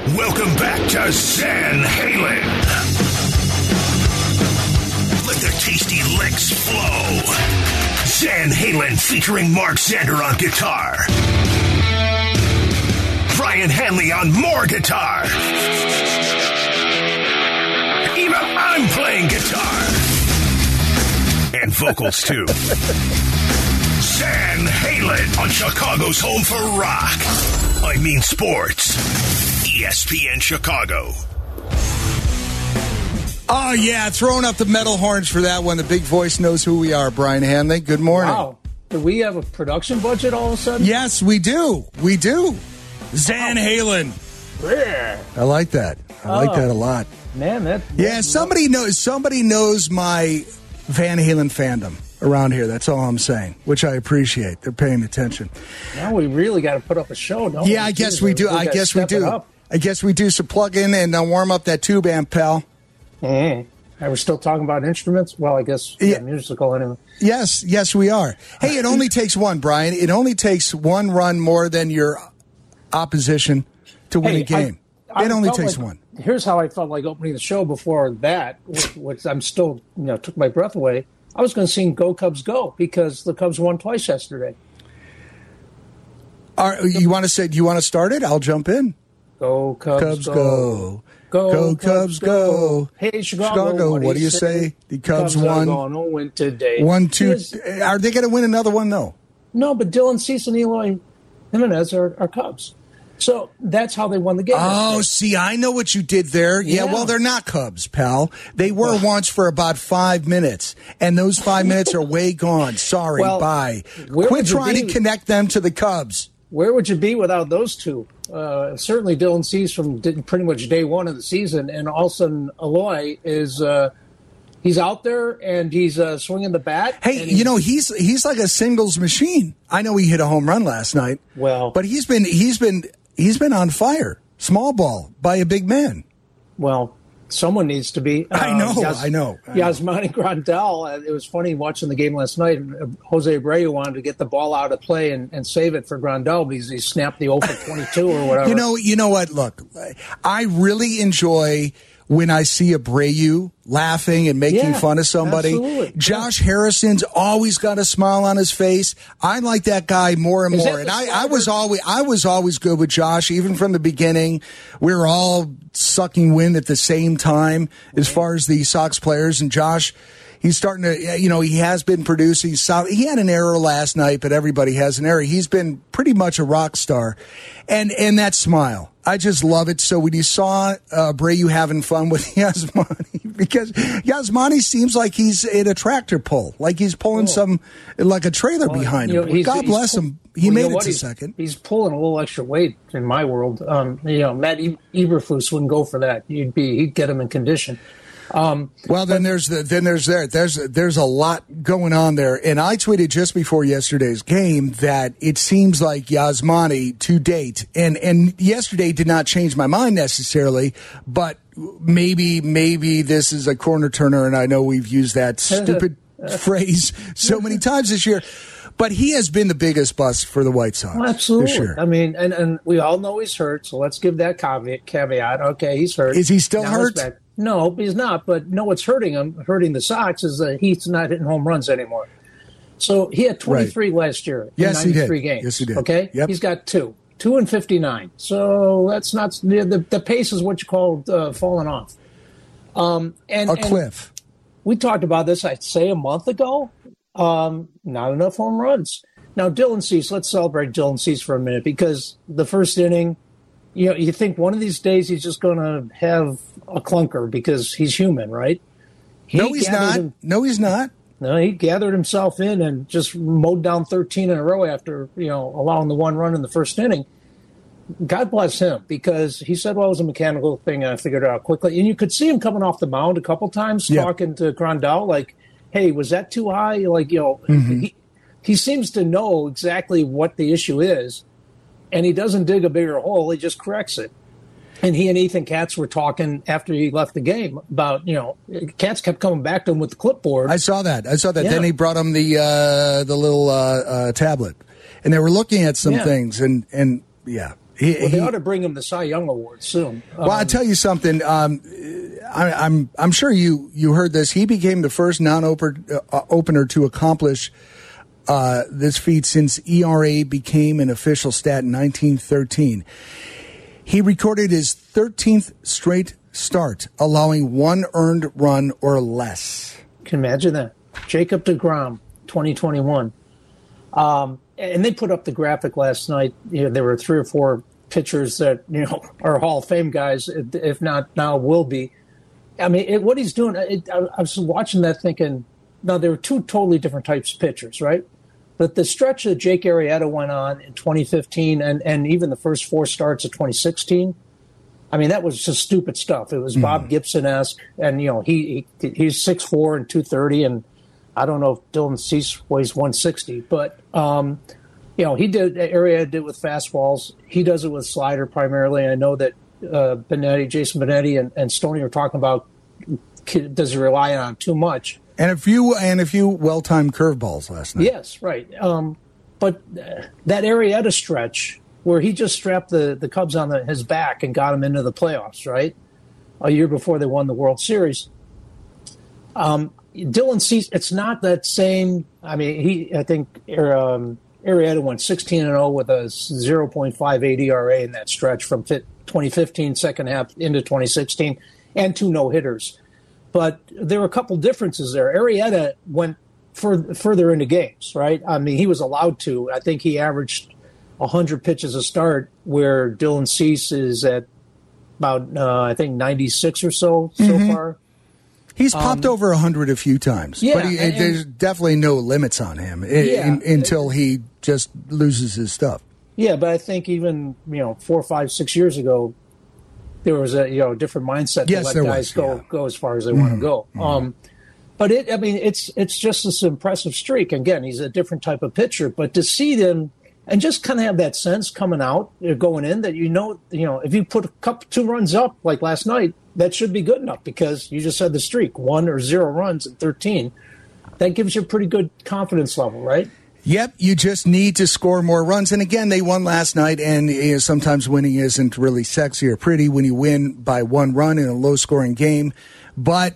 Welcome back to San Halen. Let the tasty licks flow. San Halen featuring Mark Zander on guitar. Brian Hanley on more guitar. Even I'm playing guitar. And vocals too. San Halen on Chicago's home for rock. I mean sports. ESPN Chicago. Oh, yeah, throwing up the metal horns for that one. The big voice knows who we are, Brian Hanley. Good morning. Wow. Do we have a production budget all of a sudden? Yes, we do. We do. Van Halen. Yeah. I like that. I like that a lot. Man, somebody knows my Van Halen fandom around here. That's all I'm saying, which I appreciate. They're paying attention. Now we really got to put up a show, don't we? Yeah, I guess we do. I guess we do. So plug in and warm up that tube amp, pal. Mm-hmm. And we're still talking about instruments? Well, I guess musical anyway. Yes, we are. Hey, it only takes one, Brian. It only takes one run more than your opposition to win a game. It only takes one. Here's how I felt like opening the show before that, which I'm still, took my breath away. I was going to sing Go Cubs Go because the Cubs won twice yesterday. You want to say? Do you want to start it? I'll jump in. Go Cubs go. Go Cubs go. Hey, Chicago. What do you say? The Cubs won. Are going to win today. 1-2. Are they going to win another one, though? No, but Dylan Cease and Eloy Jimenez are Cubs. So that's how they won the game. Oh, see, I know what you did there. Yeah, well, they're not Cubs, pal. They were once for about 5 minutes, and those 5 minutes are way gone. Sorry, bye. Quit trying to connect them to the Cubs. Where would you be without those two? Certainly Dylan Cease from pretty much day one of the season, and all of a sudden Eloy is he's out there and he's swinging the bat. Hey, he's like a singles machine. I know he hit a home run last night. Well, but he's been on fire. Small ball by a big man. Well, someone needs to be. I know. Yasmani Grandal. It was funny watching the game last night. Jose Abreu wanted to get the ball out of play and save it for Grandal because he snapped the 0 for 22 or whatever. You know what? Look, I really enjoy when I see Abreu laughing and making fun of somebody. Absolutely. Josh Harrison's always got a smile on his face. I like that guy more and more. And I was always good with Josh, even from the beginning. We were all sucking wind at the same time as far as the Sox players. And Josh, he's starting to, he has been producing. He had an error last night, but everybody has an error. He's been pretty much a rock star. And that smile, I just love it. So when you saw Abreu having fun with Yasmani, because Yasmani seems like he's in a tractor pull, like he's pulling like a trailer behind him. God bless him. He made it to second. He's pulling a little extra weight in my world. Matt Eberflus wouldn't go for that. He'd get him in condition. There's a lot going on there, and I tweeted just before yesterday's game that it seems like Yasmani to date, and yesterday did not change my mind necessarily, but maybe this is a corner turner, and I know we've used that stupid phrase so many times this year. But he has been the biggest bust for the White Sox. Well, absolutely. This year. I mean, and we all know he's hurt, so let's give that caveat. Okay, he's hurt. Is he still hurt? No, he's not. But what's hurting the Sox is that he's not hitting home runs anymore. So he had 23 last year in 93 games. Yes, he did. Okay? Yep. He's got 2 and 59. So that's not the pace is what you call falling off. And cliff. We talked about this, I'd say, a month ago. Not enough home runs. Now, Dylan Cease, let's celebrate Dylan Cease for a minute because the first inning, you think one of these days he's just going to have a clunker because he's human, right? No, he's not. No, he gathered himself in and just mowed down 13 in a row after, allowing the one run in the first inning. God bless him because he said, well, it was a mechanical thing and I figured it out quickly. And you could see him coming off the mound a couple times talking to Grandal like, hey, was that too high? Like, he seems to know exactly what the issue is, and he doesn't dig a bigger hole. He just corrects it. And he and Ethan Katz were talking after he left the game about, Katz kept coming back to him with the clipboard. I saw that. Yeah. Then he brought him the little tablet, and they were looking at some things, and They ought to bring him the Cy Young Award soon. Well, I'll tell you something. I'm sure you heard this. He became the first non-opener to accomplish this feat since ERA became an official stat in 1913. He recorded his 13th straight start, allowing one earned run or less. Can you imagine that? Jacob deGrom, 2021. And they put up the graphic last night. There were 3 or 4 pitchers that, are Hall of Fame guys, if not now will be. I mean, what he's doing, I was watching that thinking, now there were 2 totally different types of pitchers, right? But the stretch that Jake Arrieta went on in 2015 and even the first 4 starts of 2016, I mean, that was just stupid stuff. It was Bob Gibson-esque, and, he's 6'4" and 230, and I don't know if Dylan Cease weighs 160, but, Arrieta did with fastballs. He does it with slider primarily. I know that Jason Benetti and Stoney are talking about, does he rely on too much? And a few well-timed curveballs last night. Yes, right. But that Arrieta stretch where he just strapped the Cubs on his back and got them into the playoffs, right? A year before they won the World Series. Dylan Cease, it's not that same. I mean, I think Arrieta went 16-0 with a 0.58 ERA in that stretch from 2015 second half into 2016, and 2 no-hitters. But there were a couple differences there. Arrieta went further into games, right? I mean, he was allowed to. I think he averaged 100 pitches a start, where Dylan Cease is at about, 96 or so far. He's popped over 100 a few times, but there's definitely no limits on him until he just loses his stuff. Yeah, but I think even 4, 5, 6 years ago, there was a different mindset to let guys go as far as they want to go. But it's just this impressive streak. Again, he's a different type of pitcher, but to see them and just kind of have that sense coming out, going in, that if you put 2 runs up like last night, that should be good enough, because you just had the streak, 1 or 0 runs in 13. That gives you a pretty good confidence level, right? Yep, you just need to score more runs. And again, they won last night, and sometimes winning isn't really sexy or pretty when you win by 1 run in a low-scoring game. But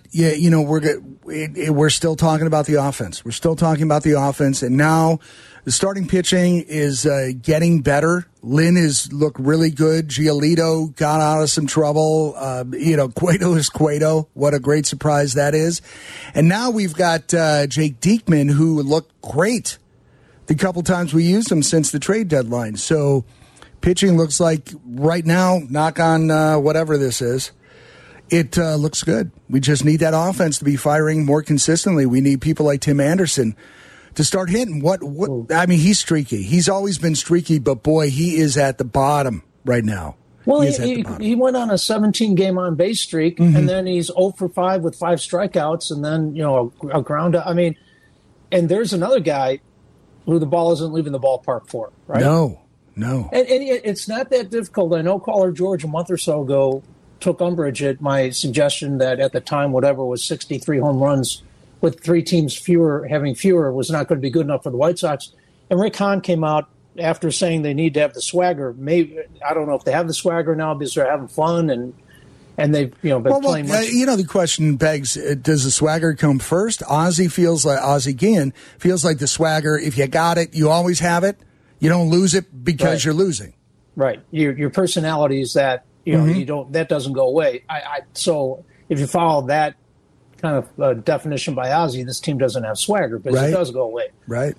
we're still talking about the offense. We're still talking about the offense, and now the starting pitching is getting better. Lynn has looked really good. Giolito got out of some trouble. Cueto is Cueto. What a great surprise that is. And now we've got Jake Diekman, who looked great the couple times we used him since the trade deadline. So pitching looks like right now, knock on whatever this is, it looks good. We just need that offense to be firing more consistently. We need people like Tim Anderson to start hitting. He's streaky. He's always been streaky, but boy, he is at the bottom right now. Well, he went on a 17-game on-base streak, and then he's 0 for 5 with 5 strikeouts, and then a ground out. I mean, and there's another guy who the ball isn't leaving the ballpark for, right? No. And it's not that difficult. I know caller George a month or so ago took umbrage at my suggestion that at the time, whatever was 63 home runs with 3 teams having fewer was not going to be good enough for the White Sox. And Rick Hahn came out after saying they need to have the swagger. Maybe, I don't know if they have the swagger now because they're having fun and they've been playing much. The question begs: does the swagger come first? Ozzie Guillen feels like the swagger. If you got it, you always have it. You don't lose it because you're losing. Right. Your personality is that you don't. That doesn't go away. So if you follow that kind of definition by Ozzie, this team doesn't have swagger because it does go away. Right.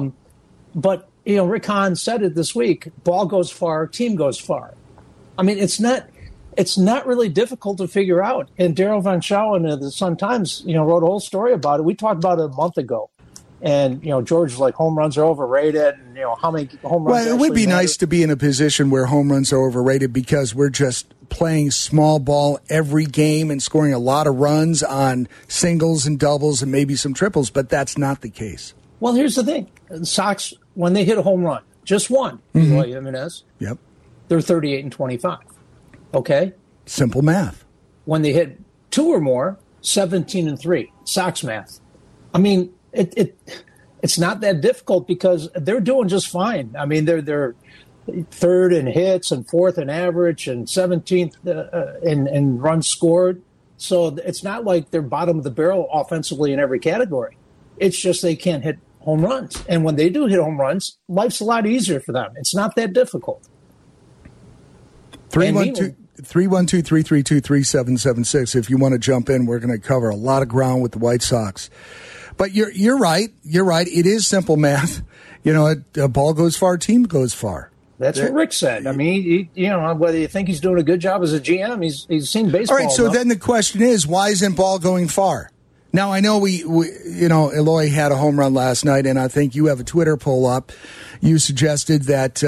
But Rick Hahn said it this week: ball goes far, team goes far. I mean, it's not really difficult to figure out. And Daryl Van Schouwen of the Sun-Times, wrote a whole story about it. We talked about it a month ago. And, George was like, home runs are overrated. And, how many home runs it would be nice to be in a position where home runs are overrated because we're just playing small ball every game and scoring a lot of runs on singles and doubles and maybe some triples. But that's not the case. Well, here's the thing. The Sox, when they hit a home run, just one, Eloy Jimenez, yep, they're 38-25. Okay? Simple math. When they hit 2 or more, 17-3. Sox math. I mean, it's not that difficult because they're doing just fine. I mean, they're third in hits and fourth in average and 17th in runs scored. So it's not like they're bottom of the barrel offensively in every category. It's just they can't hit home runs. And when they do hit home runs, life's a lot easier for them. It's not that difficult. 312-332-3776. If you want to jump in, we're going to cover a lot of ground with the White Sox. But you're right. You're right. It is simple math. You know, a ball goes far, team goes far. That's what Rick said. I mean, whether you think he's doing a good job as a GM, he's seen baseball. All right, so then the question is, why isn't ball going far? Now, I know we Eloy had a home run last night, and I think you have a Twitter poll up. You suggested that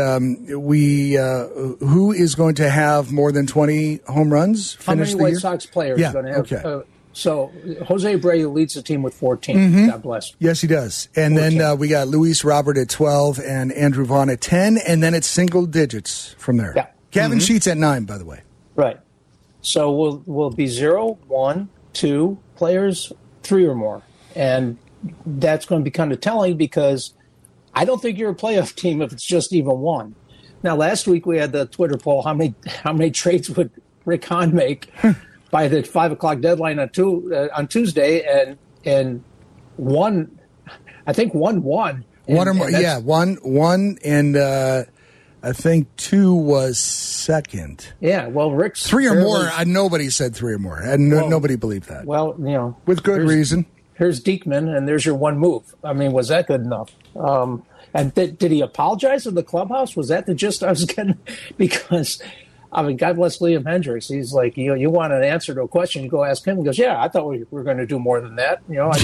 who is going to have more than 20 home runs finish the year? How many White Sox players are going to have? Okay. So Jose Abreu leads the team with 14. Mm-hmm. God bless. Yes, he does. And 14. Then we got Luis Robert at 12 and Andrew Vaughn at 10, and then it's single digits from there. Yeah. Kevin Sheets at 9, by the way. Right. So we'll be 0, 1, 2 players, 3 or more. And that's going to be kind of telling because I don't think you're a playoff team if it's just even one. Now, last week we had the Twitter poll, how many trades would Rick Hahn make by the 5 o'clock deadline on Tuesday, and one, I think one won. One or more, yeah, one, and I think 2 was second. Yeah, well, Rick's 3 or more. Nobody said 3 or more, and nobody believed that. Well, with good reason. Here's Diekman, and there's your one move. I mean, was that good enough? And did he apologize in the clubhouse? Was that the gist I was getting? Because, I mean, God bless Liam Hendricks. He's like, you want an answer to a question, you go ask him. He goes, yeah, I thought we were going to do more than that. I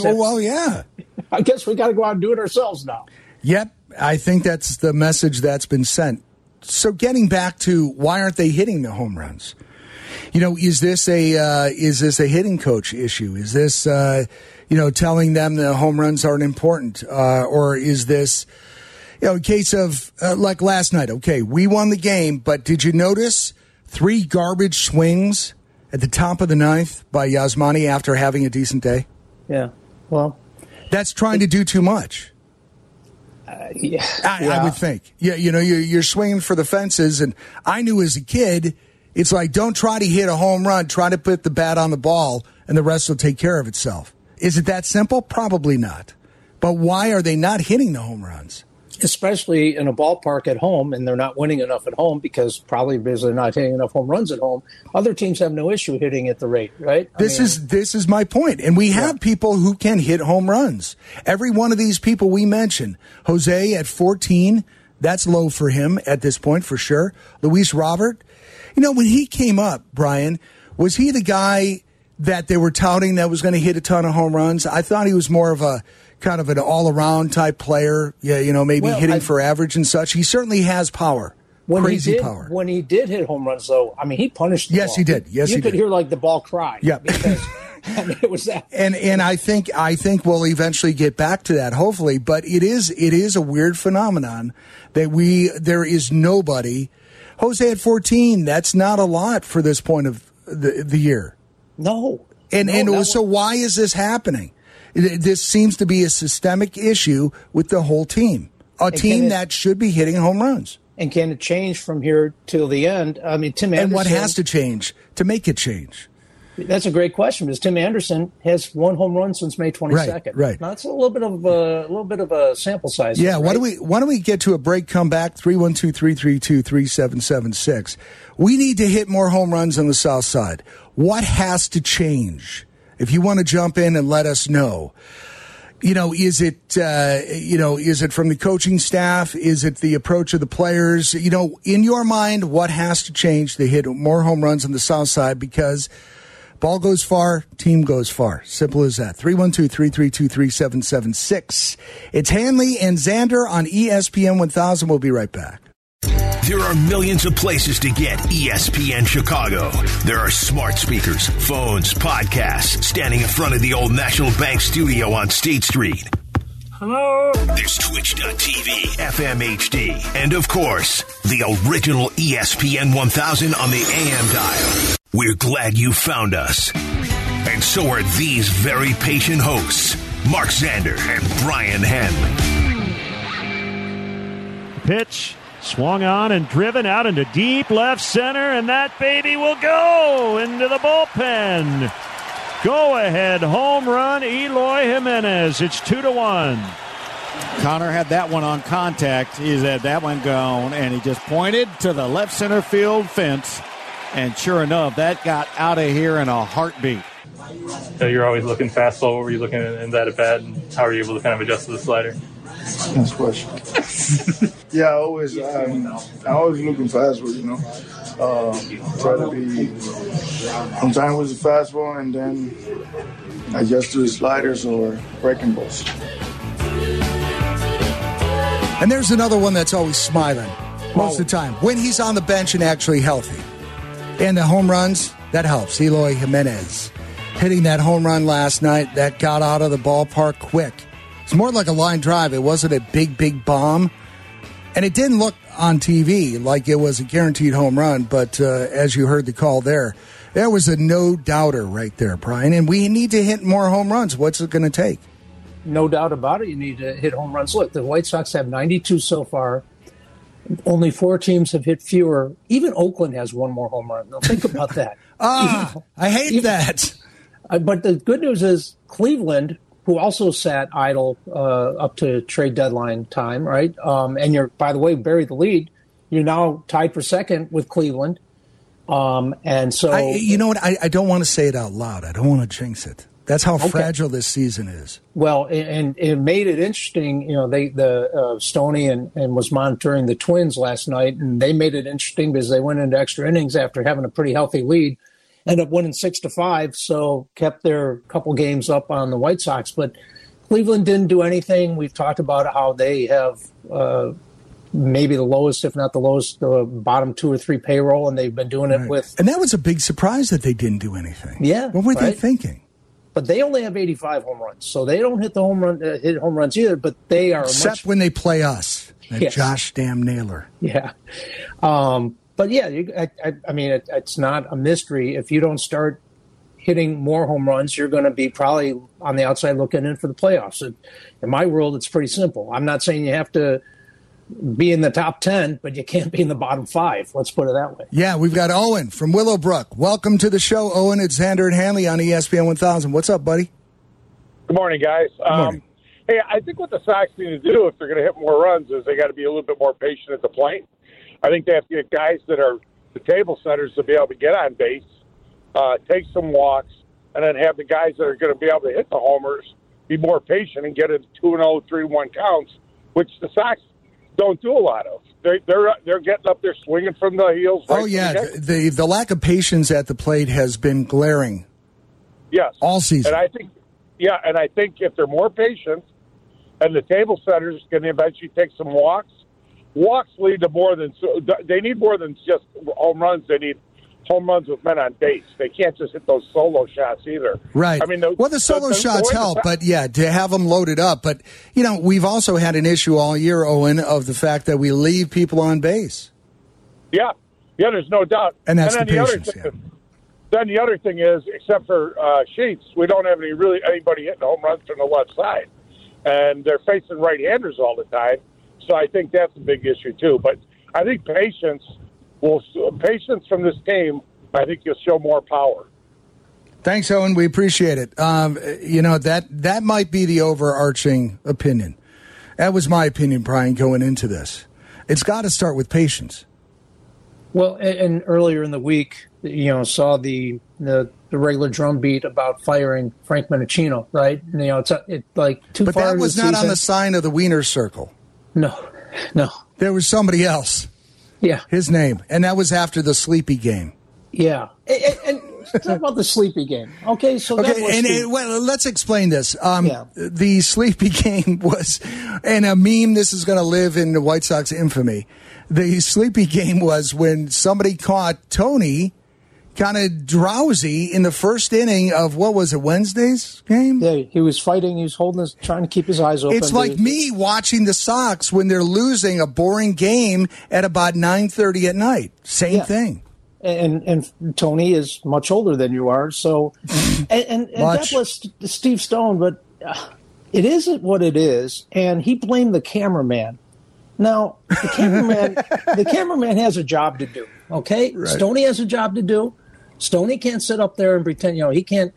guess we got to go out and do it ourselves now. Yep, I think that's the message that's been sent. So getting back to why aren't they hitting the home runs? Is this a hitting coach issue? Is this telling them the home runs aren't important, or is this a case of like last night? Okay, we won the game, but did you notice 3 garbage swings at the top of the 9th by Yasmani after having a decent day? Yeah, well, that's trying to do too much. Yeah, I would think. Yeah, you're swinging for the fences, and I knew as a kid, it's like, don't try to hit a home run. Try to put the bat on the ball, and the rest will take care of itself. Is it that simple? Probably not. But why are they not hitting the home runs? Especially in a ballpark at home, and they're not winning enough at home because they're not hitting enough home runs at home. Other teams have no issue hitting at the rate, right? This is my point. And we have people who can hit home runs. Every one of these people we mentioned, Jose at 14, that's low for him at this point for sure. Luis Robert, when he came up, Brian, was he the guy that they were touting that was going to hit a ton of home runs? I thought he was more of a kind of an all-around type player, maybe hitting for average and such. He certainly has power, crazy power. When he did hit home runs, though, I mean, he punished the ball. Yes, he did. You could hear, like, the ball cry. Yeah. Because, I mean, it was that. And I think we'll eventually get back to that, hopefully. But it is a weird phenomenon that there is nobody. Jose at 14, that's not a lot for this point of the year. No. So why is this happening? This seems to be a systemic issue with the whole team. A team that should be hitting home runs. And can it change from here till the end? I mean, Tim Anderson. And what has to change to make it change? That's a great question because Tim Anderson has 1 home run since May 22nd. Right. Now, that's a little bit of a sample size. Yeah. Right? Why don't we get to a break? Come back 312-332-3776. We need to hit more home runs on the South Side. What has to change? If you want to jump in and let us know, is it from the coaching staff? Is it the approach of the players? In your mind, what has to change to hit more home runs on the South Side? Because ball goes far, team goes far. Simple as that. 312-332-3776. It's Hanley and Xander on ESPN 1000. We'll be right back. There are millions of places to get ESPN Chicago. There are smart speakers, phones, podcasts, standing in front of the old National Bank studio on State Street. Hello? There's Twitch.tv, FM HD, and of course, the original ESPN 1000 on the AM dial. We're glad you found us. And so are these very patient hosts, Mark Xander and Brian Henn. Pitch. Swung on and driven out into deep left center, and that baby will go into the bullpen. Go-ahead home run, Eloy Jimenez. It's 2-1. Connor had that one on contact. He had that one gone, and he just pointed to the left center field fence. And sure enough, that got out of here in a heartbeat. You're always looking fastball. What were you looking in that at bat, and how are you able to kind of adjust to the slider? Nice question. Yeah, I always looking fastball, you know. Try to be sometimes with the fastball and then adjust to the sliders or breaking balls. And there's another one that's always smiling most of the time when he's on the bench and actually healthy. And the home runs, that helps. Eloy Jimenez hitting that home run last night that got out of the ballpark quick. It's more like a line drive. It wasn't a big bomb. And it didn't look on TV like it was a guaranteed home run, but as you heard the call there was a no-doubter right there, Brian. And we need to hit more home runs. What's it going to take? No doubt about it. You need to hit home runs. Look, the White Sox have 92 so far. Only 4 teams have hit fewer. Even Oakland has one more home run. Now, think about that. I hate that. But the good news is Cleveland, who also sat idle up to trade deadline time, right? And you're, by the way, buried the lead. You're now tied for second with Cleveland. And so... you know what? I don't want to say it out loud. I don't want to jinx it. That's how fragile this season is. Well, and it made it interesting. You know, Stoney and was monitoring the Twins last night, and they made it interesting because they went into extra innings after having a pretty healthy lead. Ended up winning 6-5, so kept their couple games up on the White Sox. But Cleveland didn't do anything. We've talked about how they have maybe the lowest, if not the lowest, bottom 2 or 3 payroll, and they've been doing it with. And that was a big surprise that they didn't do anything. Yeah, what were they thinking? But they only have 85 home runs, so they don't hit the home runs either. But they are except when they play us, yes. Josh Damn Naylor. Yeah. But yeah, I mean, it's not a mystery. If you don't start hitting more home runs, you're going to be probably on the outside looking in for the playoffs. In my world, it's pretty simple. I'm not saying you have to be in the top 10, but you can't be in the bottom 5. Let's put it that way. Yeah, we've got Owen from Willowbrook. Welcome to the show, Owen. It's Xander and Hanley on ESPN 1000. What's up, buddy? Good morning, guys. Good morning. Hey, I think what the Sox need to do if they're going to hit more runs is they got to be a little bit more patient at the plate. I think they have to get guys that are the table setters to be able to get on base, take some walks, and then have the guys that are going to be able to hit the homers be more patient and get it 2-0, 3-1 counts, which the Sox don't do a lot of. They're getting up there swinging from the heels. Right the lack of patience at the plate has been glaring. Yes, all season. And I think if they're more patient, and the table setters can eventually take some walks. Walks lead to more than they need more than just home runs. They need home runs with men on base. They can't just hit those solo shots either. Right. I mean, the solo shots help, but yeah, to have them loaded up. But you know, we've also had an issue all year, Owen, of the fact that we leave people on base. Yeah, there's no doubt. And that's the patience. Then the other thing is, except for Sheets, we don't have anybody hitting home runs from the left side, and they're facing right-handers all the time. So I think that's a big issue too. But I think patience from this team, I think you'll show more power. Thanks, Owen. We appreciate it. You know, that might be the overarching opinion. That was my opinion, Brian, going into this. It's got to start with patience. Well, and earlier in the week, you know, saw the regular drumbeat about firing Frank Minichino, right? And, you know, it's like too far. But that was not season. On the sign of the Wiener Circle. No. There was somebody else. Yeah. His name. And that was after the sleepy game. Yeah. And talk about the sleepy game. Okay, so well, let's explain this. The sleepy game was, and a meme, this is going to live in the White Sox infamy. The sleepy game was when somebody caught Tony kind of drowsy in the first inning of, what was it, Wednesday's game? Yeah, he was fighting. He was trying to keep his eyes open. It's like me watching the Sox when they're losing a boring game at about 9:30 at night. Same thing. And Tony is much older than you are, so and God bless Steve Stone, but it isn't what it is. And he blamed the cameraman Now, the cameraman has a job to do, okay? Right. Stoney has a job to do. Stoney can't sit up there and pretend, he can't,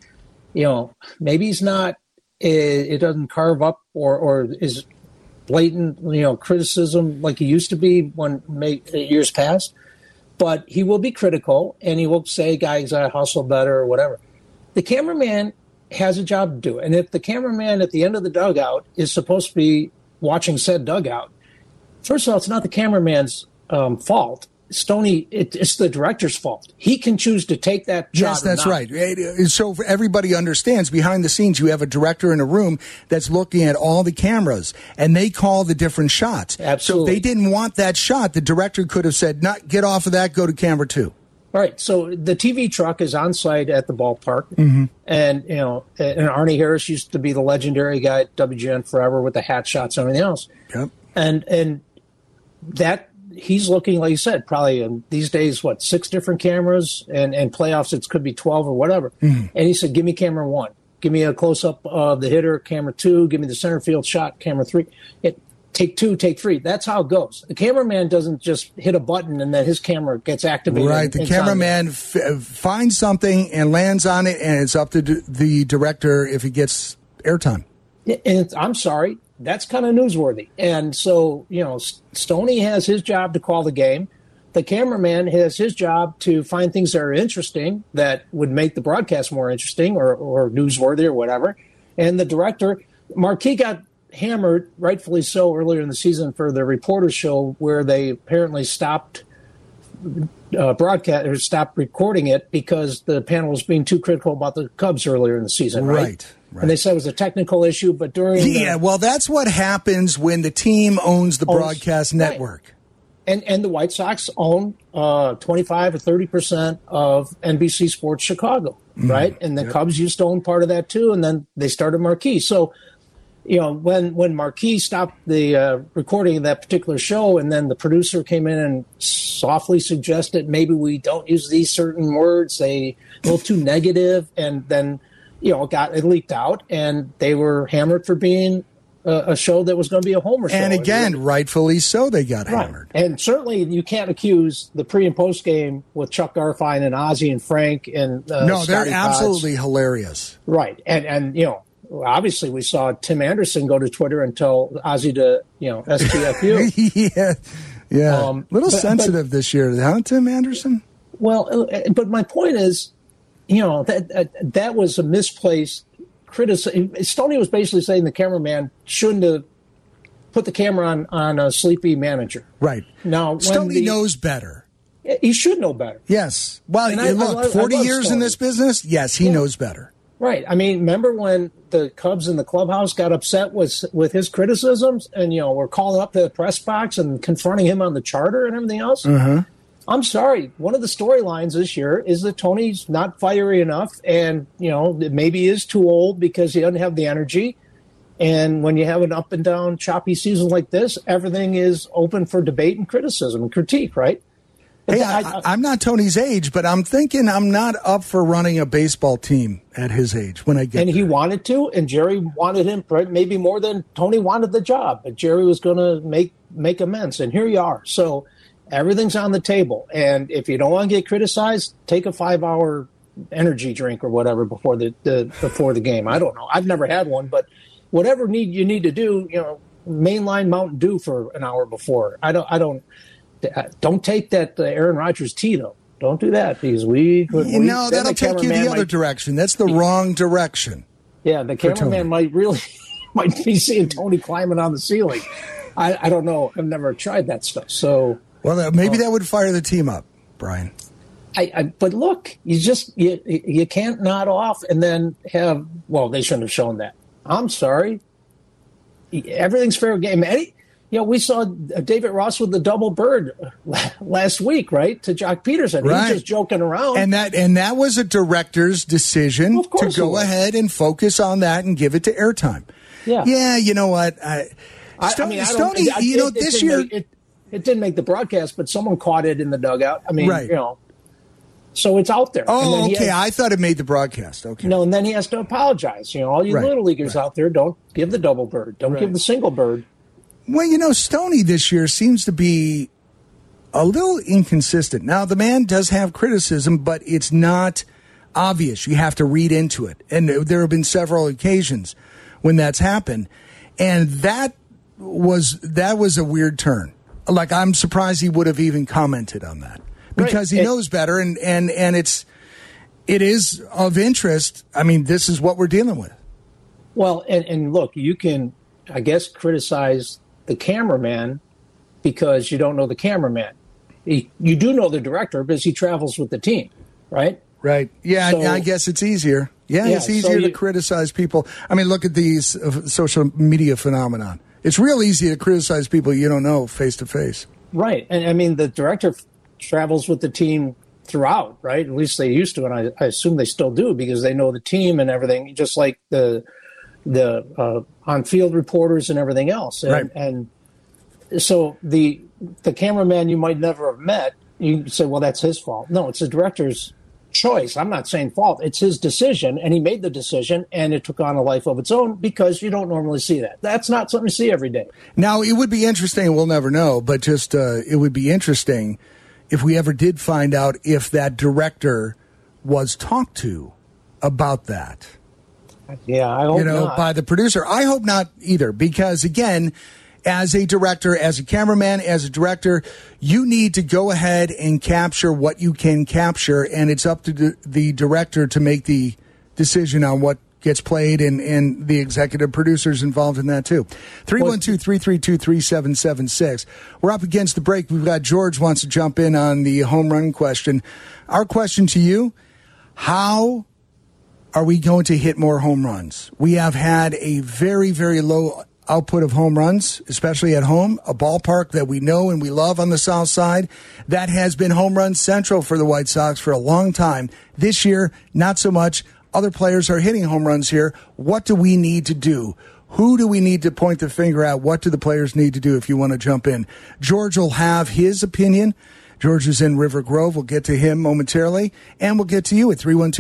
maybe he's not, it doesn't carve up or is blatant, criticism like he used to be when years past. But he will be critical, and he will say, guys, I hustle better or whatever. The cameraman has a job to do. And if the cameraman at the end of the dugout is supposed to be watching said dugout, first of all, it's not the cameraman's fault. Stoney, it's the director's fault. He can choose to take that job. Yes, that's right. So everybody understands, behind the scenes, you have a director in a room that's looking at all the cameras, and they call the different shots. Absolutely. So if they didn't want that shot, the director could have said, get off of that, go to camera 2. All right. So the TV truck is on site at the ballpark. Mm-hmm. And, and Arnie Harris used to be the legendary guy at WGN forever with the hat shots and everything else. Yep. And that, he's looking, like you said, probably these days, 6 different cameras, and playoffs, it could be 12 or whatever. Mm-hmm. And he said, give me camera 1. Give me a close-up of the hitter, camera 2. Give me the center field shot, camera 3. Take 2, take 3. That's how it goes. The cameraman doesn't just hit a button and then his camera gets activated. Right. The cameraman finds something and lands on it, and it's up to the director if he gets airtime. And I'm sorry. That's kind of newsworthy. And so, Stoney has his job to call the game. The cameraman has his job to find things that are interesting that would make the broadcast more interesting or newsworthy or whatever. And the director, Marquis, got hammered, rightfully so, earlier in the season for the reporters show where they apparently stopped broadcast or stopped recording it because the panel was being too critical about the Cubs earlier in the season, right? Right. And they said it was a technical issue, but during well, that's what happens when the team owns the broadcast network. And the White Sox own 25 or 30% of NBC Sports Chicago, right? And the Cubs used to own part of that too, and then they started Marquee. So, when Marquee stopped the recording of that particular show, and then the producer came in and softly suggested maybe we don't use these certain words, they a little too negative, and then it leaked out, and they were hammered for being a show that was going to be a homer show. And again, rightfully so, they got hammered. And certainly you can't accuse the pre- and post-game with Chuck Garfien and Ozzie and Frank and no, Scotty they're absolutely hilarious. Right. And obviously we saw Tim Anderson go to Twitter and tell Ozzie to, STFU. Yeah. Little sensitive this year, huh, Tim Anderson? Well, but my point is, that was a misplaced criticism. Stoney was basically saying the cameraman shouldn't have put the camera on a sleepy manager. Right. Now, Stoney knows better. He should know better. Yes. Well, look, 40 years Stoney in this business, yes, he knows better. Right. I mean, remember when the Cubs in the clubhouse got upset with his criticisms and, were calling up the press box and confronting him on the charter and everything else? Mm-hmm. I'm sorry. One of the storylines this year is that Tony's not fiery enough and, maybe he is too old because he doesn't have the energy. And when you have an up and down choppy season like this, everything is open for debate and criticism and critique, right? Hey, I'm not Tony's age, but I'm thinking I'm not up for running a baseball team at his age when I get And he wanted to, and Jerry wanted him maybe more than Tony wanted the job. But Jerry was going to make amends, and here you are. So everything's on the table. And if you don't want to get criticized, take a 5-hour energy drink or whatever before the game. I don't know. I've never had one, but whatever you need to do, mainline Mountain Dew for an hour before. Don't take that Aaron Rodgers tea, though. Don't do that because that'll take you the other direction. That's the wrong direction. Yeah, the cameraman might be seeing Tony climbing on the ceiling. I don't know. I've never tried that stuff. So maybe that would fire the team up, Brian. But look, you can't nod off and then have. Well, they shouldn't have shown that. I'm sorry. Everything's fair game. We saw David Ross with the double bird last week, right? To Jock Peterson. Right. He was just joking around. And that was a director's decision to go ahead and focus on that and give it to airtime. Yeah. Yeah, you know what? Stoney, this year... It didn't make the broadcast, but someone caught it in the dugout. I mean, right. So it's out there. Oh, okay. I thought it made the broadcast. Okay. No, and then he has to apologize. All you little leaguers out there, don't give the double bird. Don't give the single bird. Well, Stoney this year seems to be a little inconsistent. Now, the man does have criticism, but it's not obvious. You have to read into it. And there have been several occasions when that's happened. And that was a weird turn. Like, I'm surprised he would have even commented on that because he knows better. And it is of interest. I mean, this is what we're dealing with. Well, and look, you can, I guess, criticize the cameraman because you don't know the cameraman. You do know the director because he travels with the team, right? Right. Yeah, so, I guess it's easier. Yeah, it's easier to criticize people. I mean, look at these social media phenomenon. It's real easy to criticize people you don't know face to face. Right. And I mean, the director travels with the team throughout, right? At least they used to, and I assume they still do because they know the team and everything, just like the on-field reporters and everything else. And, right. And so the cameraman you might never have met, you say, well, that's his fault. No, it's the director's choice. I'm not saying fault. It's his decision, and he made the decision, and it took on a life of its own because you don't normally see that. That's not something you see every day. Now, it would be interesting. We'll never know, but just it would be interesting if we ever did find out if that director was talked to about that. Yeah, I hope not. By the producer. I hope not either, because, again, as a director, as a cameraman, as a director, you need to go ahead and capture what you can capture, and it's up to the director to make the decision on what gets played, and the executive producers involved in that too. 312-332-3776. We're up against the break. We've got George wants to jump in on the home run question. Our question to you, how are we going to hit more home runs? We have had a very, very low output of home runs, especially at home, a ballpark that we know and we love on the South Side. That has been home run central for the White Sox for a long time. This year, not so much. Other players are hitting home runs here. What do we need to do? Who do we need to point the finger at? What do the players need to do if you want to jump in? George will have his opinion. George is in River Grove. We'll get to him momentarily. And we'll get to you at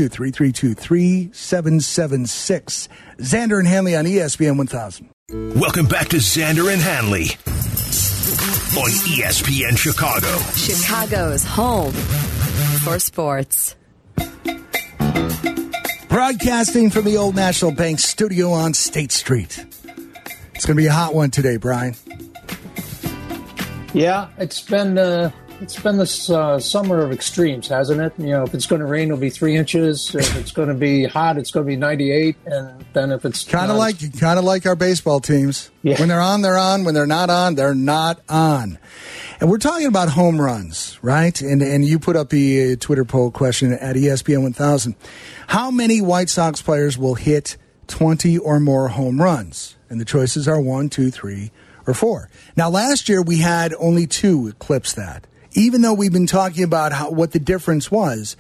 312-332-3776. Xander and Hanley on ESPN 1000. Welcome back to Xander and Hanley on ESPN Chicago. Chicago's home for sports. Broadcasting from the Old National Bank studio on State Street. It's going to be a hot one today, Brian. Yeah, it's been this summer of extremes, hasn't it? You know, if it's going to rain, it'll be 3 inches. If it's going to be hot, it's going to be 98. And then if it's kind of like our baseball teams. Yeah. When they're on, they're on. When they're not on, they're not on. And we're talking about home runs, right? And you put up the Twitter poll question at ESPN 1000. How many White Sox players will hit 20 or more home runs? And the choices are 1, 2, 3, or 4. Now, last year we had only 2 eclipse that. Even though we've been talking about what the difference was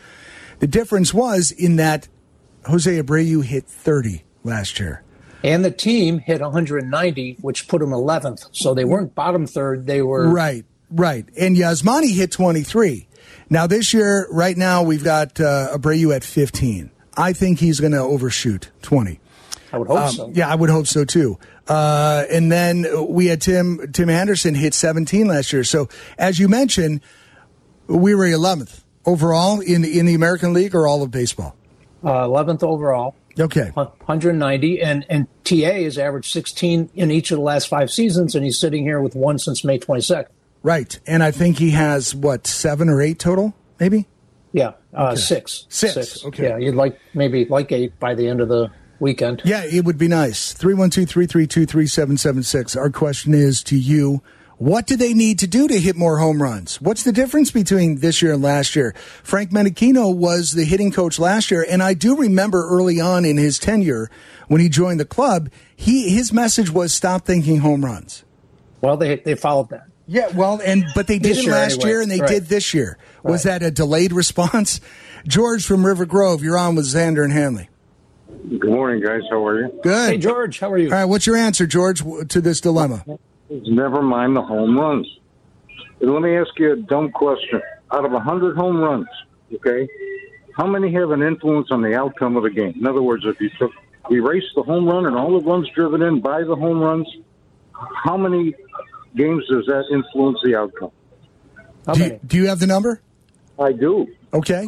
in that Jose Abreu hit 30 last year. And the team hit 190, which put them 11th. So they weren't bottom third. They were... Right. And Yasmani hit 23. Now, this year, right now, we've got Abreu at 15. I think he's going to overshoot 20. I would hope so. Yeah, I would hope so, too. And then we had Tim Anderson hit 17 last year. So, as you mentioned, we were 11th overall in the American League or all of baseball? 11th overall. Okay. 190. And TA has averaged 16 in each of the last 5 seasons, and he's sitting here with 1 since May 22nd. Right. And I think he has, 7 or 8 total, maybe? Yeah, okay. 6. 6. Okay. Yeah, you'd like 8 by the end of the weekend. Yeah, it would be nice. 312-332-3776. Our question is to you, what do they need to do to hit more home runs? What's the difference between this year and last year? Frank Menechino was the hitting coach last year, and I do remember early on in his tenure when he joined the club, his message was stop thinking home runs. Well, they followed that. Yeah, well, but they did it last year, and they did this year. Was that a delayed response? George from River Grove, you're on with Xander and Hanley. Good morning, guys. How are you? Good. Hey, George, how are you? All right, what's your answer, George, to this dilemma? Never mind the home runs. Let me ask you a dumb question. Out of 100 home runs, okay, how many have an influence on the outcome of the game? In other words, if you erase the home run and all the runs driven in by the home runs, how many games does that influence the outcome? Do you have the number? I do. Okay.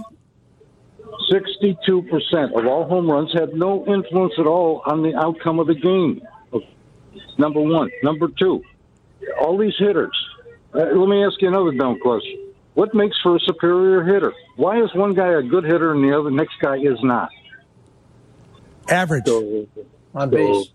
62% of all home runs have no influence at all on the outcome of the game. Number one. Number two, all these hitters. Let me ask you another dumb question. What makes for a superior hitter? Why is one guy a good hitter and the other next guy is not? Average. On base.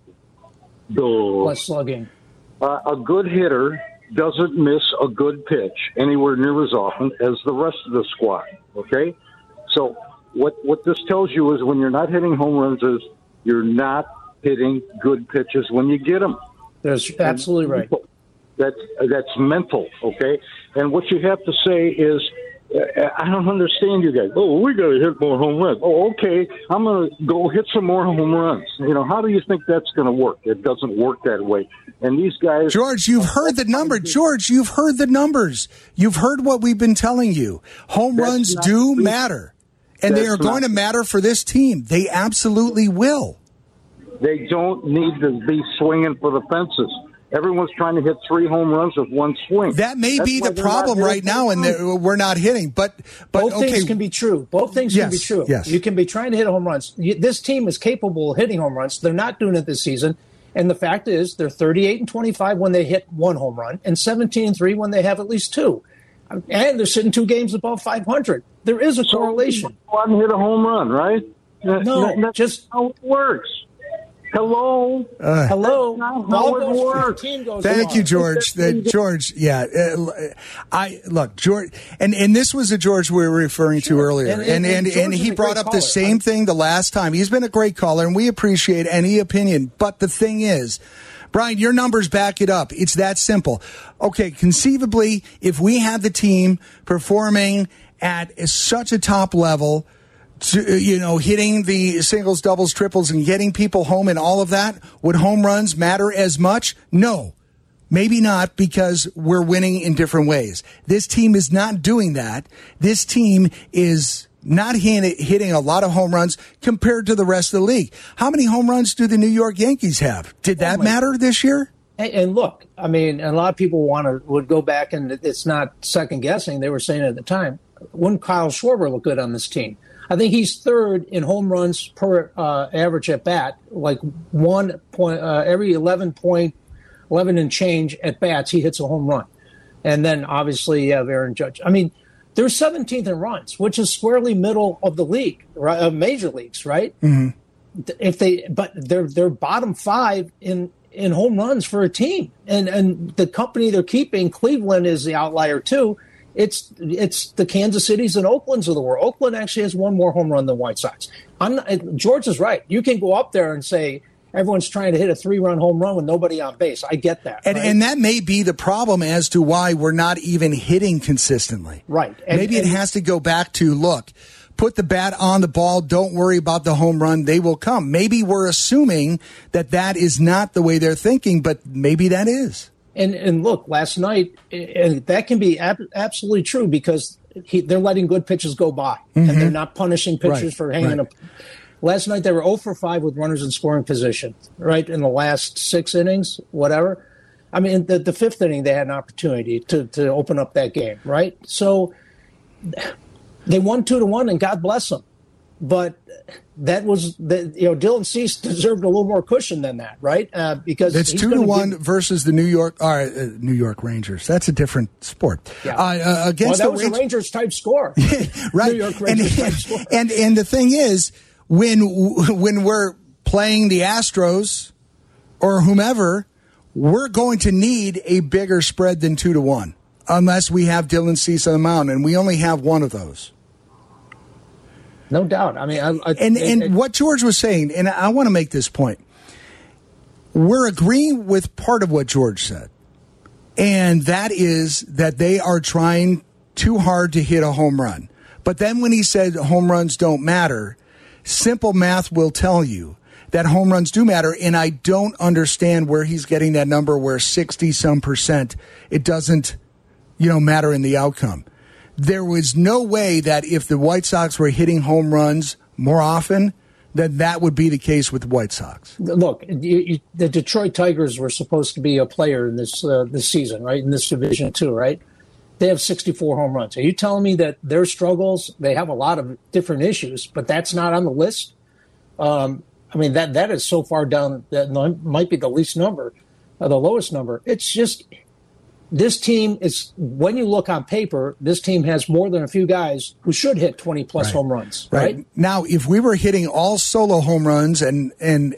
Plus slugging. A good hitter doesn't miss a good pitch anywhere near as often as the rest of the squad, okay? So what this tells you is when you're not hitting home runs is you're not hitting good pitches when you get them. That's absolutely right. That's mental, okay? And what you have to say is, I don't understand you guys. Oh, we got to hit more home runs. Oh, okay, I'm going to go hit some more home runs. You know, how do you think that's going to work? It doesn't work that way. And these guys... George, you've heard the number. George, you've heard the numbers. You've heard what we've been telling you. Home runs do matter. And they are going to matter for this team. They absolutely will. They don't need to be swinging for the fences. Everyone's trying to hit 3 home runs with one swing. That may be the problem right now, and we're not hitting. But both things can be true. Both things can be true. Yes. You can be trying to hit home runs. This team is capable of hitting home runs. They're not doing it this season. And the fact is, they're 38-25 when they hit 1 home run, and 17-3 when they have at least 2. And they're sitting 2 games above 500. There is a correlation. Go out and hit a home run, right? No, that's just how it works. Hello. Hello. How it works. Thank you, George. George, yeah. George, and this was the George we were referring to earlier, and he brought up the same thing the last time. He's been a great caller, and we appreciate any opinion. But the thing is, Brian, your numbers back it up. It's that simple. Okay, conceivably, if we had the team performing at such a top level, hitting the singles, doubles, triples, and getting people home and all of that, would home runs matter as much? No. Maybe not, because we're winning in different ways. This team is not doing that. This team is not hitting a lot of home runs compared to the rest of the league. How many home runs do the New York Yankees have? Did that matter this year? And look, I mean, a lot of people would go back, and it's not second guessing. They were saying at the time, wouldn't Kyle Schwarber look good on this team? I think he's third in home runs per average at bat, like 1 point every 11 and change at bats, he hits a home run. And then obviously you have Aaron Judge. I mean, they're 17th in runs, which is squarely middle of the league, right? Major leagues, right? Mm-hmm. But they're bottom 5 in home runs for a team, and the company they're keeping, Cleveland, is the outlier too. It's the Kansas Cities and Oaklands of the world. Oakland actually has 1 more home run than White Sox. George is right. You can go up there and say everyone's trying to hit a 3-run home run with nobody on base. I get that. And that may be the problem as to why we're not even hitting consistently. Right. Maybe it has to go back to, look, put the bat on the ball. Don't worry about the home run. They will come. Maybe we're assuming that is not the way they're thinking, but maybe that is. And look, last night, and that can be absolutely true, because they're letting good pitches go by, and they're not punishing pitchers for hanging up. Last night, they were 0 for 5 with runners in scoring position, right, in the last 6 innings, whatever. I mean, the 5th inning, they had an opportunity to open up that game, right? So they won 2-1, and God bless them. But that was Dylan Cease deserved a little more cushion than that, right? Because it's 2-1 versus the New York Rangers. That's a different sport. Yeah. Against that was a Rangers type score, right? New York Rangers type score. And the thing is, when we're playing the Astros or whomever, we're going to need a bigger spread than 2-1, unless we have Dylan Cease on the mound, and we only have 1 of those. No doubt. I mean, and what George was saying, and I want to make this point. We're agreeing with part of what George said, and that is that they are trying too hard to hit a home run. But then when he said home runs don't matter, simple math will tell you that home runs do matter, and I don't understand where he's getting that number where 60-some% it doesn't, matter in the outcome. There was no way that if the White Sox were hitting home runs more often, that would be the case with the White Sox. Look, the Detroit Tigers were supposed to be a player in this season, right? In this division too, right? They have 64 home runs. Are you telling me that their struggles, they have a lot of different issues, but that's not on the list? I mean, that is so far down that might be the least number, the lowest number. It's just this team is, when you look on paper, this team has more than a few guys who should hit 20-plus home runs, right? Now, if we were hitting all solo home runs and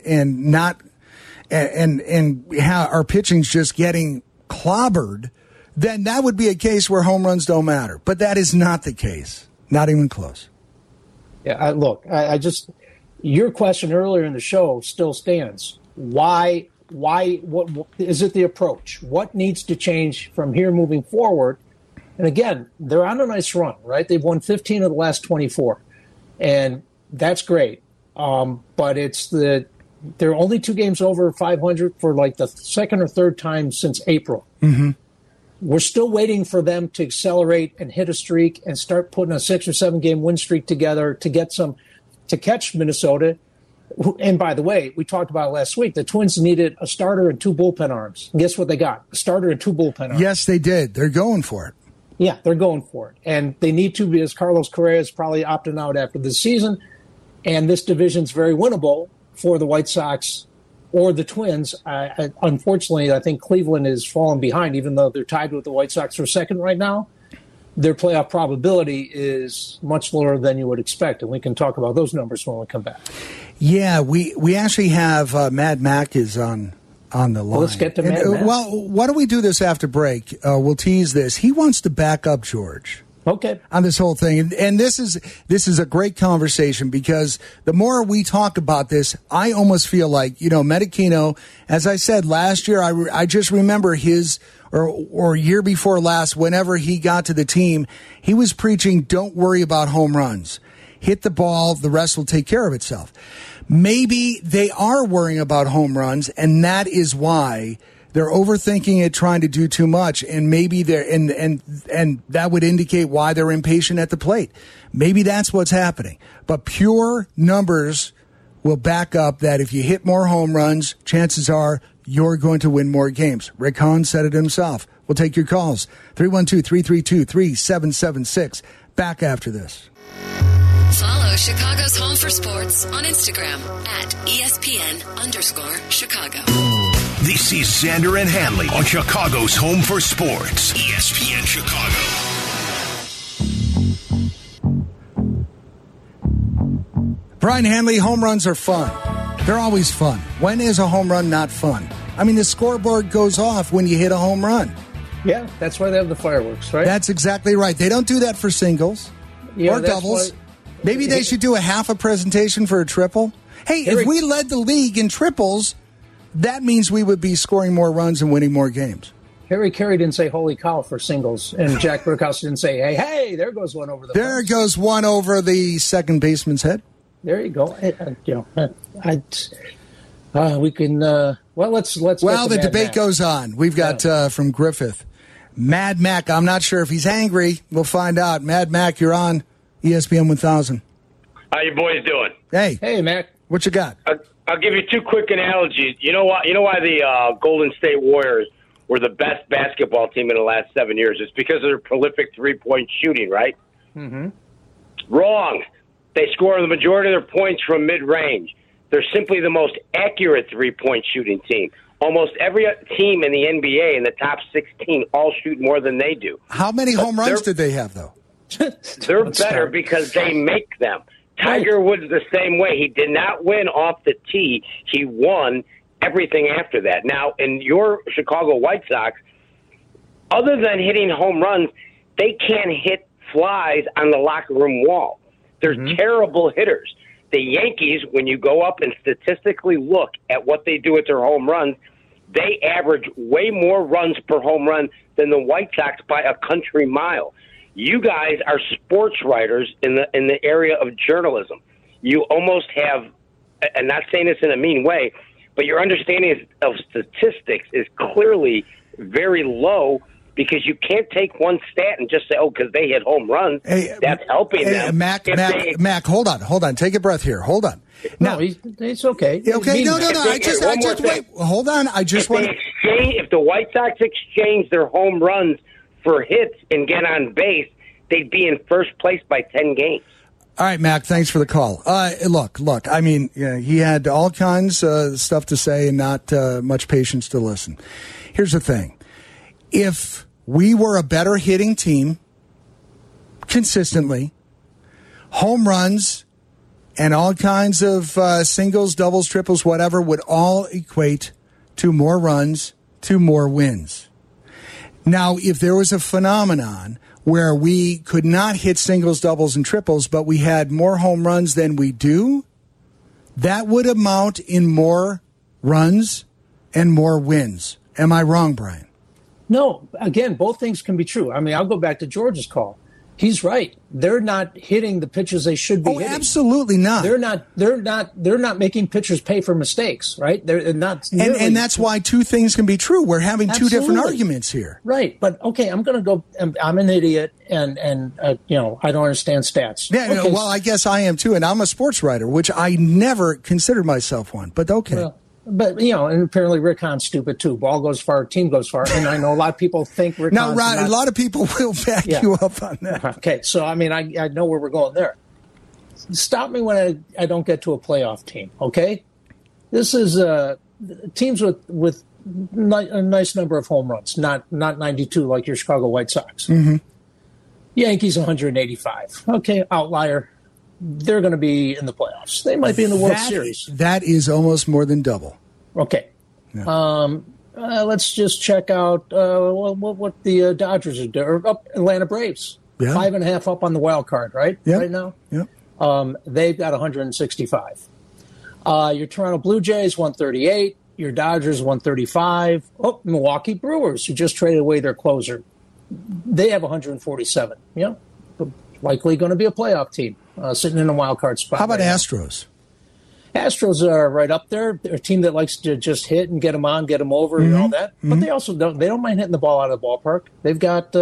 our pitching's just getting clobbered, then that would be a case where home runs don't matter. But that is not the case. Not even close. Yeah, I just, your question earlier in the show still stands. Why, what is it the approach? What needs to change from here moving forward? And again, they're on a nice run, right? They've won 15 of the last 24. And that's great. But they're only 2 games over 500 for like the second or third time since April. Mm-hmm. We're still waiting for them to accelerate and hit a streak and start putting a 6 or 7 game win streak together to catch Minnesota. And by the way, we talked about it last week. The Twins needed a starter and 2 bullpen arms. And guess what they got? A starter and 2 bullpen arms. Yes, they did. They're going for it. Yeah, they're going for it. And they need to, because Carlos Correa is probably opting out after this season. And this division's very winnable for the White Sox or the Twins. Unfortunately, I think Cleveland is falling behind, even though they're tied with the White Sox for second right now. Their playoff probability is much lower than you would expect, and we can talk about those numbers when we come back. Yeah, we actually have Mad Mac is on the line. Well, let's get to Mad Mac. Well, why don't we do this after break? We'll tease this. He wants to back up George. Okay. On this whole thing. And this is a great conversation, because the more we talk about this, I almost feel like, Medicino, as I said last year, I just remember his, or year before last, whenever he got to the team, he was preaching, don't worry about home runs. Hit the ball, the rest will take care of itself. Maybe they are worrying about home runs, and that is why they're overthinking it, trying to do too much, and maybe they're and that would indicate why they're impatient at the plate. Maybe that's what's happening. But pure numbers will back up that if you hit more home runs, chances are you're going to win more games. Rick Hahn said it himself. We'll take your calls. 312-332-3776. Back after this. Follow Chicago's Home for Sports on Instagram at ESPN_Chicago. This is Xander and Hanley on Chicago's Home for Sports, ESPN Chicago. Brian Hanley, home runs are fun. They're always fun. When is a home run not fun? I mean, the scoreboard goes off when you hit a home run. Yeah, that's why they have the fireworks, right? That's exactly right. They don't do that for singles or doubles. Maybe they should do a half a presentation for a triple. Hey, if we led the league in triples, that means we would be scoring more runs and winning more games. Harry Carey didn't say "holy cow" for singles, and Jack Brickhouse didn't say, "Hey, there goes one over the." There fence. Goes one over the second baseman's head. There you go. We can. Let's. Well, the debate goes on. We've got from Griffith, Mad Mac. I'm not sure if he's angry. We'll find out. Mad Mac, you're on ESPN 1000. How you boys doing? Hey, Mac. What you got? I'll give you 2 quick analogies. You know why the Golden State Warriors were the best basketball team in the last 7 years? It's because of their prolific three-point shooting, right? Mm-hmm. Wrong. They score the majority of their points from mid-range. They're simply the most accurate three-point shooting team. Almost every team in the NBA in the top 16 all shoot more than they do. How many home runs did they have, though? They're better because they make them. Tiger Woods the same way. He did not win off the tee. He won everything after that. Now, in your Chicago White Sox, other than hitting home runs, they can't hit flies on the locker room wall. They're terrible hitters. The Yankees, when you go up and statistically look at what they do with their home runs, they average way more runs per home run than the White Sox by a country mile. You guys are sports writers in the area of journalism. You almost have, and not saying this in a mean way, but your understanding of statistics is clearly very low because you can't take one stat and just say, oh, because they hit home runs, that's helping them. Mac, hold on. Take a breath here. Hold on. No, it's okay. Okay, no. I just wait. Hold on. I just want to. If the White Sox exchange their home runs for hits and get on base, they'd be in first place by 10 games. All right, Mac, thanks for the call. Look, I mean, he had all kinds of stuff to say and not much patience to listen. Here's the thing. If we were a better hitting team consistently, home runs and all kinds of singles, doubles, triples, whatever would all equate to more runs, to more wins. Now, if there was a phenomenon where we could not hit singles, doubles, and triples, but we had more home runs than we do, that would amount in more runs and more wins. Am I wrong, Brian? No. Again, both things can be true. I mean, I'll go back to George's call. He's right. They're not hitting the pitches they should be hitting. Absolutely not. They're not making pitchers pay for mistakes, right? They're not. And that's why two things can be true. We're having two different arguments here. Right. But okay, I'm going to go. I'm an idiot, and I don't understand stats. Yeah. Okay. Well, I guess I am too, and I'm a sports writer, which I never considered myself one. But okay. Well, but, and apparently Rick Hahn's stupid, too. Ball goes far, team goes far. And I know a lot of people think Rick Hahn's a lot of people will back you up on that. Okay, so, I mean, I know where we're going there. Stop me when I don't get to a playoff team, okay? This is teams with a nice number of home runs, not 92 like your Chicago White Sox. Mm-hmm. Yankees 185. Okay, outlier. They're going to be in the playoffs. They might be in the World Series. That is almost more than double. Okay. Yeah. Let's just check out what the Dodgers are doing. Atlanta Braves. Yeah. 5.5 up on the wild card, right? Yep. Right now? Yep. They've got 165. Your Toronto Blue Jays, 138. Your Dodgers, 135. Oh, Milwaukee Brewers, who just traded away their closer. They have 147. Yeah. Likely going to be a playoff team. Sitting in a wild card spot. How about Astros? Astros are right up there. They're a team that likes to just hit and get them on, get them over, and all that. Mm-hmm. But they also don't mind hitting the ball out of the ballpark. They've got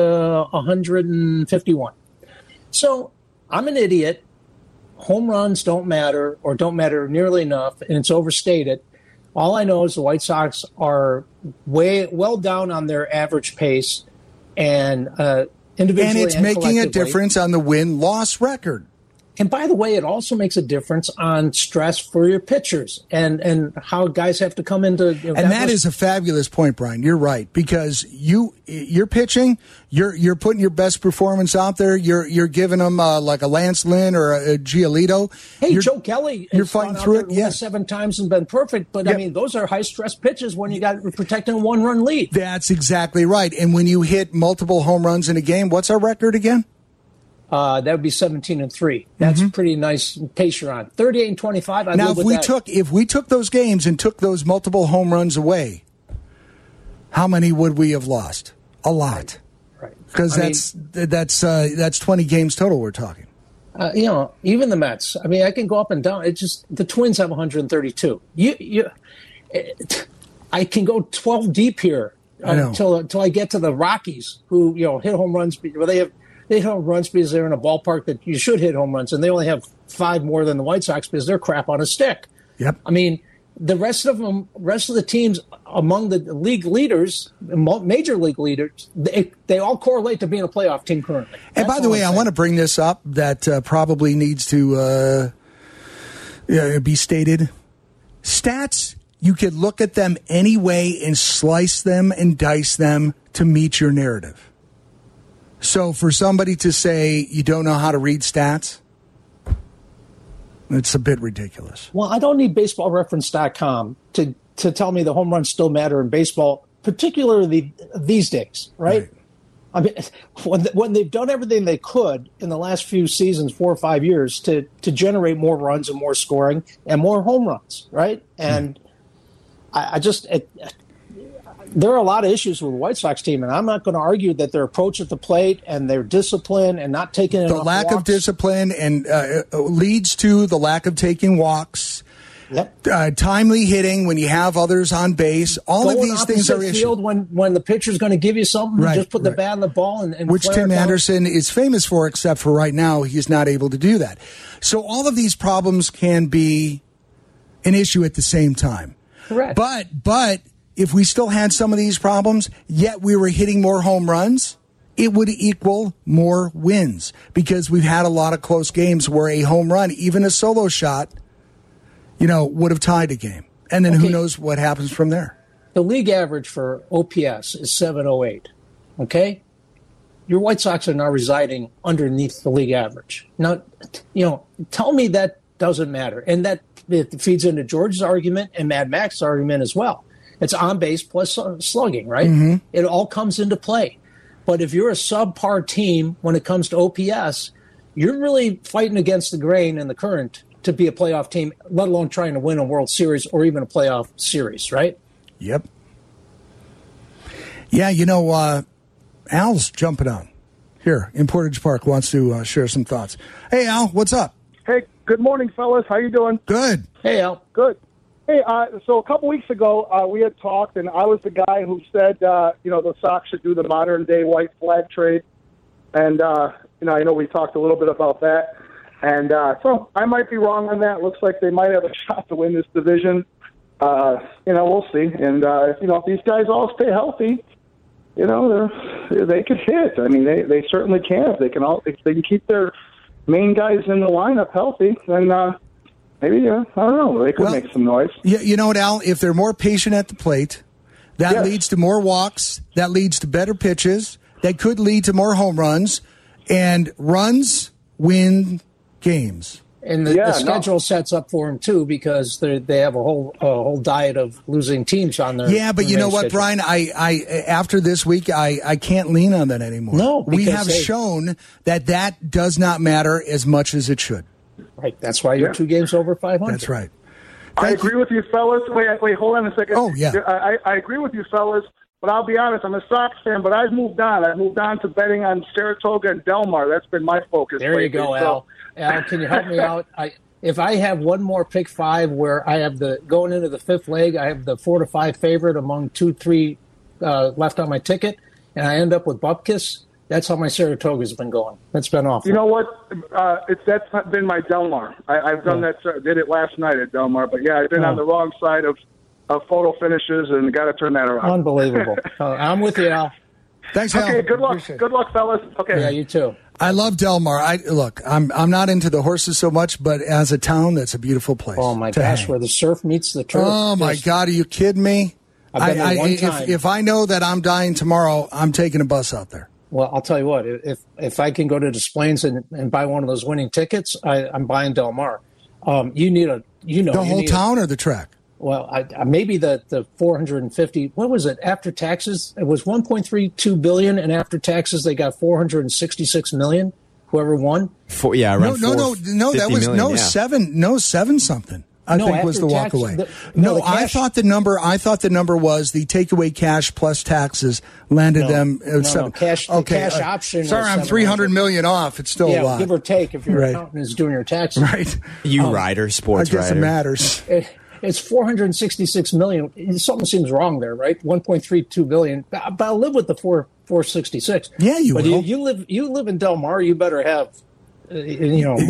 151. So I'm an idiot. Home runs don't matter or don't matter nearly enough, and it's overstated. All I know is the White Sox are well down on their average pace, and individually and it's making a difference on the win-loss record. And by the way, it also makes a difference on stress for your pitchers and how guys have to come into. And that is a fabulous point, Brian. You're right, because you're pitching, you're putting your best performance out there. You're giving them like a Lance Lynn or a Giolito. Hey, Joe Kelly, you're fighting through it. Yeah, 7 times and been perfect. But I mean, those are high stress pitches when you got protecting a 1-run lead. That's exactly right. And when you hit multiple home runs in a game, what's our record again? That would be 17-3. That's pretty nice pace you're on. 38-25. Now, if we took those games and took those multiple home runs away, how many would we have lost? A lot, right? Because that's 20 games total. We're talking. Even the Mets. I mean, I can go up and down. It's just the Twins have 132. I can go 12 deep here until I get to the Rockies, who hit home runs. Well, they hit home runs because they're in a ballpark that you should hit home runs, and they only have 5 more than the White Sox because they're crap on a stick. Yep. I mean, the rest of the teams among the league leaders, major league leaders, they all correlate to being a playoff team currently. And by the way, I want to bring this up that probably needs to be stated. Stats, you could look at them any way and slice them and dice them to meet your narrative. So for somebody to say you don't know how to read stats, it's a bit ridiculous. Well, I don't need baseballreference.com to tell me the home runs still matter in baseball, particularly these days, right? I mean, when they've done everything they could in the last few seasons, 4 or 5 years, to generate more runs and more scoring and more home runs, right? And there are a lot of issues with the White Sox team, and I'm not going to argue that their approach at the plate and their discipline and not taking enough the lack walks. of discipline and leads to the lack of taking walks. timely hitting when you have others on base. All of these things are issues. When the pitcher's going to give you something, just put the bat on the ball and which Tim Anderson is famous for, except for right now he's not able to do that. So all of these problems can be an issue at the same time. Correct. But if we still had some of these problems, yet we were hitting more home runs, it would equal more wins, because we've had a lot of close games where a home run, even a solo shot, would have tied a game. And then who knows what happens from there. The league average for OPS is 708. Okay? Your White Sox are now residing underneath the league average. Now, tell me that doesn't matter. And that it feeds into George's argument and Mad Max's argument as well. It's on base plus slugging, right? Mm-hmm. It all comes into play. But if you're a subpar team when it comes to OPS, you're really fighting against the grain and the current to be a playoff team, let alone trying to win a World Series or even a playoff series, right? Yep. Yeah, Al's jumping on. Here, in Portage Park, wants to share some thoughts. Hey, Al, what's up? Hey, good morning, fellas. How you doing? Good. Hey, Al. Good. Hey, so a couple weeks ago, we had talked, and I was the guy who said, the Sox should do the modern-day white flag trade. And, I know we talked a little bit about that. And so I might be wrong on that. Looks like they might have a shot to win this division. We'll see. And, if these guys all stay healthy, they could hit. I mean, they certainly can. If they can keep their main guys in the lineup healthy, then maybe, I don't know, they could make some noise. You know what, Al? If they're more patient at the plate, that leads to more walks, that leads to better pitches, that could lead to more home runs, and runs win games. And the schedule sets up for them, too, because they have a whole diet of losing teams on their Yeah, but you know what, schedule. Brian? I after this week, I can't lean on that anymore. No, we have shown that does not matter as much as it should. Right. That's why you're 2 games over 500. That's right. I agree with you, fellas. Wait, hold on a second. Oh, yeah. I agree with you, fellas, but I'll be honest. I'm a Sox fan, but I've moved on. I've moved on to betting on Saratoga and Del Mar. That's been my focus. There you go, Al. Al, can you help me out? If I have one more pick 5 where I have going into the 5th leg, I have the 4 to 5 favorite among 2-3 left on my ticket, and I end up with Bupkis, that's how my Saratoga's been going. That's been awful. You know what? That's not been my Del Mar. I've done that. Did it last night at Del Mar, but I've been on the wrong side of photo finishes, and got to turn that around. Unbelievable. I'm with you, Al. Thanks, Al. Okay, good luck. Good luck, fellas. Okay. Yeah, you too. I love Del Mar. I'm not into the horses so much, but as a town, that's a beautiful place. Oh my gosh, where the surf meets the turf. Oh my God, are you kidding me? I've been there one time. If I know that I'm dying tomorrow, I'm taking a bus out there. Well, I'll tell you what. If I can go to Des Plaines and buy one of those winning tickets, I'm buying Del Mar. You need the whole town or the track. Well, maybe the 450. What was it after taxes? It was 1.32 billion, and after taxes, they got 466 million. Whoever won. Around that was million, seven something. I think was the walk away. I thought the number was the takeaway cash plus taxes landed them at 7. Cash option. Sorry, I'm 300 million off. It's still a lot. Give or take if your accountant is doing your taxes. Right. Sports I guess writer. It matters. It's 466 million. Something seems wrong there, right? 1.32 billion. But I'll live with the 466. Yeah, you will. You live in Del Mar. You better have, more than.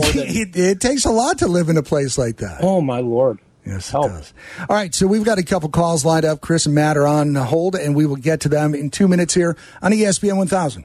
It takes a lot to live in a place like that. Oh my Lord. Yes, it does. All right, so we've got a couple calls lined up. Chris and Matt are on hold, and we will get to them in 2 minutes here on ESPN 1000.